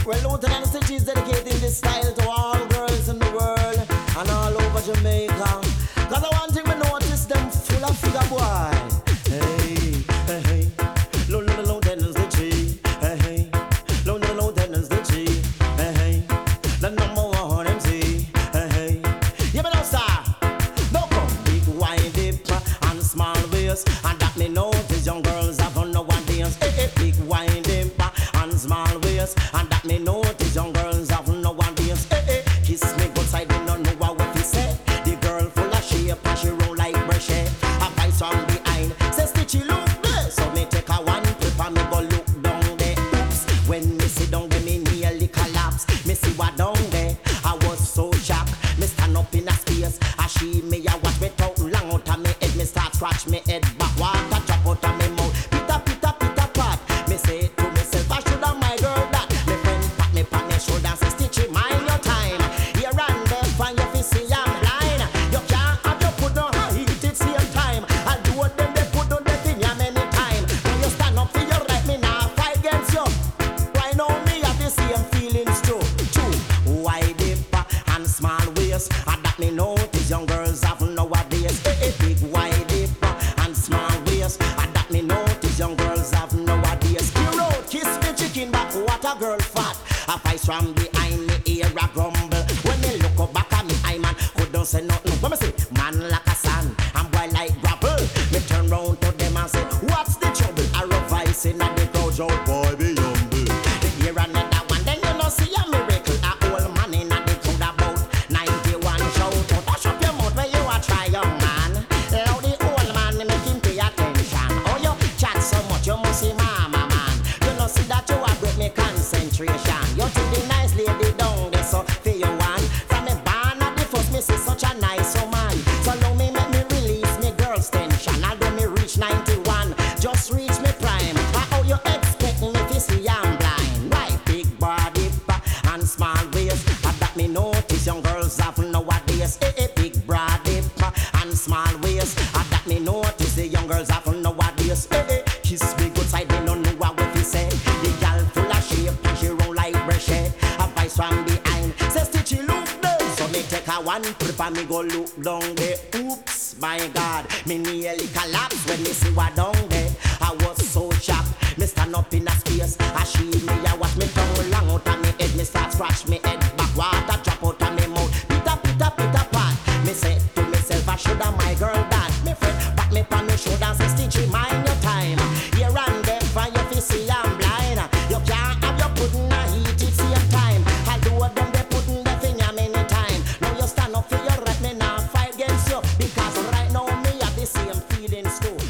Well, Lieutenant Stitch is dedicating this style to all girls in the world and all over Jamaica. Cause the one thing we notice, them full of figure boy. Hey, hey, hey, Lieutenant Stitch. Hey, hey, Lieutenant Stitch. Hey, hey, the number one MC. Hey, hey, you know, sir. No come big wide dip and small waist, and that me notice young girls have on nowadays. Hey, hey, big wide dip and small waist, and that me notice young girls have nowadays. Hey, hey, kiss me good side, they don't know what he say. The girl full of shape and she roll like brushy. A voice from behind say Stitchy look there. So me take a one trip and me go look down there. Oops, when me sit down there me nearly collapse. Me see what down there, I was so shocked. Me stand up in a space, and she me a watch me talk long out of me head. Me start scratch me head back, water drop out of me mouth. Pita pita pita pat. Me say to myself, I should have my girl that. Me friend pat me on my shoulder say Stitchy mind your time. Here and there find your face see I'm blind. You can't have your put on heat at same time. I do what them they put on the thing ya many time. When you stand up for your right, me now fight against you. Why know me have the same feelings too? Wide dip and small waist, and that me notice young girls have nowadays. Hey, big wide dip and small waist, and that me notice young girls have nowadays. You road kiss me chicken back, what a girl fat. A voice from behind me ear a grumble. When me look up back at me, I man couldn't say nothing. When me say man like a sand and boy like gravel, me turn round to them and say what's the trouble? I voice in the crowd, shout boy be humble. They hear another one, then you know see a miracle. A old man in the crowd about 91 shout out. Hush up your mouth where you a try young man. Now the old man make him pay attention. Oh you chat so much you must see mama man. You know see that you a break me concentration. You take the nice lady down there so for you one. From me born at the first me see such a nice woman. So now me make me release me girl's tension. Although me reach 91, just reach me prime. How you expect me to see I'm blind? Right, big body and small waist, and that me notice young girls have nowadays. Hey, big body and small waist, and that me notice the young girls have nowadays. Hey, kiss me good side, they don't know what he say. The girl full of shape and she roll like brushy. A voice from behind say Stitchy look there. So me take a one trip and me go look down there. Oops, my God, me nearly collapse when me see what down there. I was so shocked. Me stand up in a space, and she me a watch me tongue long out of me head. Me start scratch me head back, water drop out of me mouth. Pita pita pita pat. Me say to myself, I should have my girl that. Me friend pat me on me shoulder say Stitchy mind your time. Here and there for your face see I'm blind. You can't have your pudding a heat at same time. I do what them they putting the finger many time. Now you stand up for your right, me now fight against you, because right now me have the same feelings too.